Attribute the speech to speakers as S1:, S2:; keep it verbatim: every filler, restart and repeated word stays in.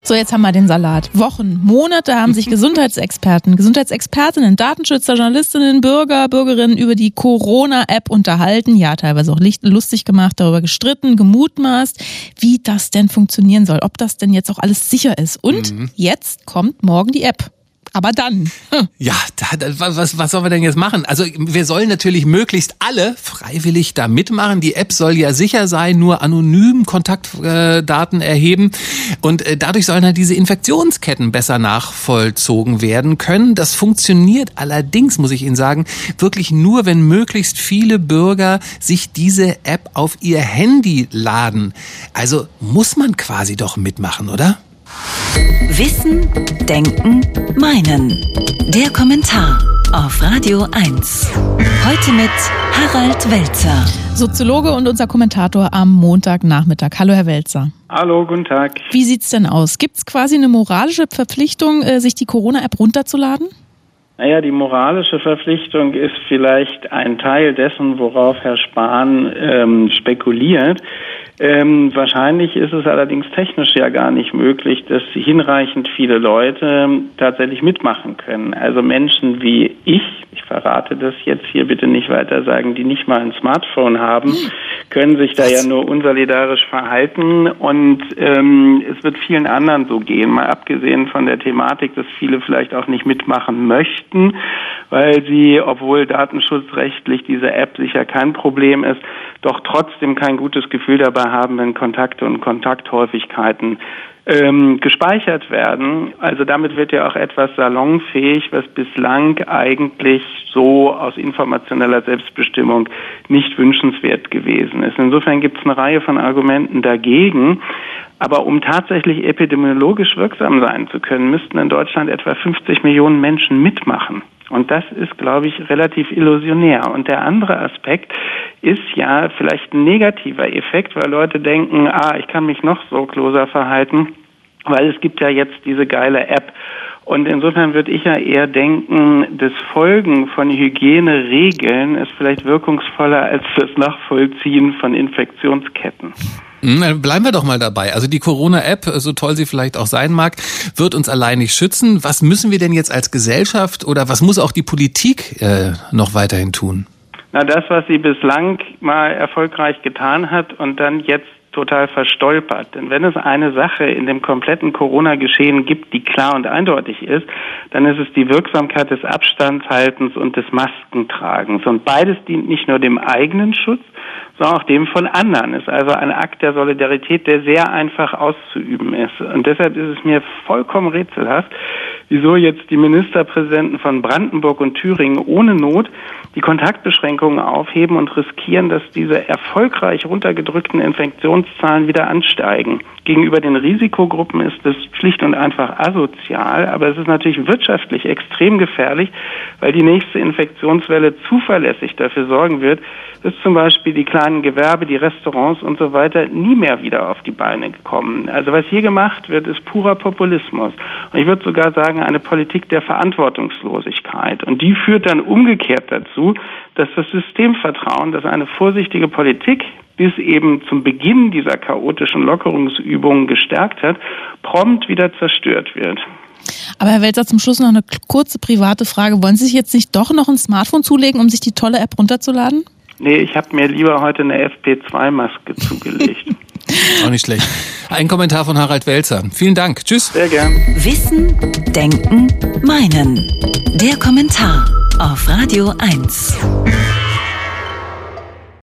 S1: So, jetzt haben wir den Salat. Wochen, Monate haben sich Gesundheitsexperten, Gesundheitsexpertinnen, Datenschützer, Journalistinnen, Bürger, Bürgerinnen über die Corona-App unterhalten, ja, teilweise auch lustig gemacht, darüber gestritten, gemutmaßt, wie das denn funktionieren soll, ob das denn jetzt auch alles sicher ist. Und mhm. jetzt kommt morgen die App. Aber dann. Hm.
S2: Ja, da, da, was, was sollen wir denn jetzt machen? Also wir sollen natürlich möglichst alle freiwillig da mitmachen. Die App soll ja sicher sein, nur anonym Kontaktdaten äh, erheben. Und äh, dadurch sollen halt diese Infektionsketten besser nachvollzogen werden können. Das funktioniert allerdings, muss ich Ihnen sagen, wirklich nur, wenn möglichst viele Bürger sich diese App auf ihr Handy laden. Also muss man quasi doch mitmachen, oder?
S3: Wissen, Denken, Meinen. Der Kommentar auf Radio eins. Heute mit Harald Welzer.
S1: Soziologe und unser Kommentator am Montagnachmittag. Hallo, Herr Welzer.
S4: Hallo, guten Tag.
S1: Wie sieht's denn aus? Gibt's quasi eine moralische Verpflichtung, sich die Corona-App runterzuladen?
S4: Naja, die moralische Verpflichtung ist vielleicht ein Teil dessen, worauf Herr Spahn ähm, spekuliert. Ähm, wahrscheinlich ist es allerdings technisch ja gar nicht möglich, dass hinreichend viele Leute tatsächlich mitmachen können. Also Menschen wie ich, ich verrate das jetzt hier bitte nicht weiter sagen, die nicht mal ein Smartphone haben, können sich da ja nur unsolidarisch verhalten und ähm, es wird vielen anderen so gehen, mal abgesehen von der Thematik, dass viele vielleicht auch nicht mitmachen möchten, weil sie, obwohl datenschutzrechtlich diese App sicher kein Problem ist, doch trotzdem kein gutes Gefühl dabei haben, wenn Kontakte und Kontakthäufigkeiten ähm, gespeichert werden. Also damit wird ja auch etwas salonfähig, was bislang eigentlich so aus informationeller Selbstbestimmung nicht wünschenswert gewesen ist. Insofern gibt es eine Reihe von Argumenten dagegen. Aber um tatsächlich epidemiologisch wirksam sein zu können, müssten in Deutschland etwa fünfzig Millionen Menschen mitmachen. Und das ist, glaube ich, relativ illusionär. Und der andere Aspekt ist ja vielleicht ein negativer Effekt, weil Leute denken, ah, ich kann mich noch so closer verhalten, weil es gibt ja jetzt diese geile App. Und insofern würde ich ja eher denken, das Folgen von Hygieneregeln ist vielleicht wirkungsvoller als das Nachvollziehen von Infektionsketten.
S2: Bleiben wir doch mal dabei. Also die Corona-App, so toll sie vielleicht auch sein mag, wird uns allein nicht schützen. Was müssen wir denn jetzt als Gesellschaft oder was muss auch die Politik äh, noch weiterhin tun?
S4: Na, das, was sie bislang mal erfolgreich getan hat und dann jetzt total verstolpert. Denn wenn es eine Sache in dem kompletten Corona-Geschehen gibt, die klar und eindeutig ist, dann ist es die Wirksamkeit des Abstandshaltens und des Maskentragens. Und beides dient nicht nur dem eigenen Schutz, sondern auch dem von anderen. Ist also ein Akt der Solidarität, der sehr einfach auszuüben ist. Und deshalb ist es mir vollkommen rätselhaft, wieso jetzt die Ministerpräsidenten von Brandenburg und Thüringen ohne Not die Kontaktbeschränkungen aufheben und riskieren, dass diese erfolgreich runtergedrückten Infektionszahlen wieder ansteigen. Gegenüber den Risikogruppen ist das schlicht und einfach asozial, aber es ist natürlich wirtschaftlich extrem gefährlich, weil die nächste Infektionswelle zuverlässig dafür sorgen wird, dass zum Beispiel die kleinen Gewerbe, die Restaurants und so weiter nie mehr wieder auf die Beine kommen. Also was hier gemacht wird, ist purer Populismus. Und ich würde sogar sagen, eine Politik der Verantwortungslosigkeit. Und die führt dann umgekehrt dazu, dass das Systemvertrauen, das eine vorsichtige Politik bis eben zum Beginn dieser chaotischen Lockerungsübungen gestärkt hat, prompt wieder zerstört wird.
S1: Aber Herr Welzer, zum Schluss noch eine kurze private Frage. Wollen Sie sich jetzt nicht doch noch ein Smartphone zulegen, um sich die tolle App runterzuladen?
S4: Nee, ich habe mir lieber heute eine F P zwei Maske zugelegt.
S2: Auch nicht schlecht. Ein Kommentar von Harald Welzer. Vielen Dank. Tschüss.
S4: Sehr gern.
S3: Wissen, Denken, Meinen. Der Kommentar auf Radio eins.